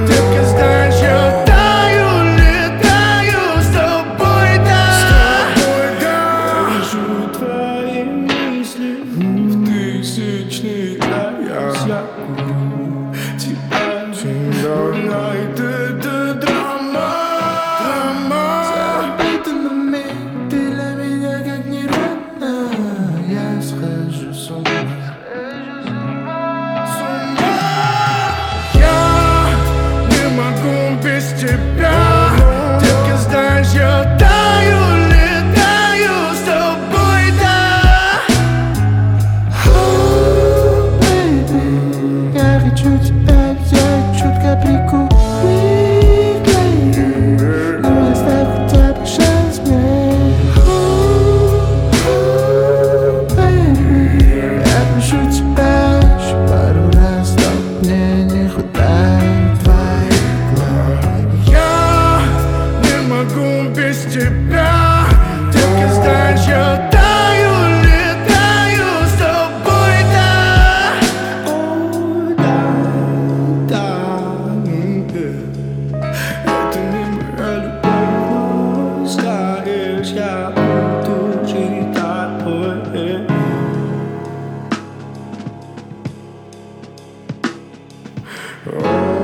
Детка, знаешь, я таю, летаю с тобой, да. Я вижу твои мысли в тысячный раз. Я помню тебя всегда. Это драма. Забытый момент, ты для меня как не родная. Я схожу с ума. Я не могу без тебя. Детка, знаешь, я таю, летаю с тобой, да. Oh, baby, я хочу тебя взять, чутко прикупить, baby. Ну оставь хотя бы шанс мне. Oh, baby, я прошу тебя еще пару раз, но мне не хватает твоих глаз. Я не могу без тебя. Детка, знаешь, я таю, летаю с тобой, да. О, да, Это не моя любовь, но знаешь, я буду жить тобой. Oh.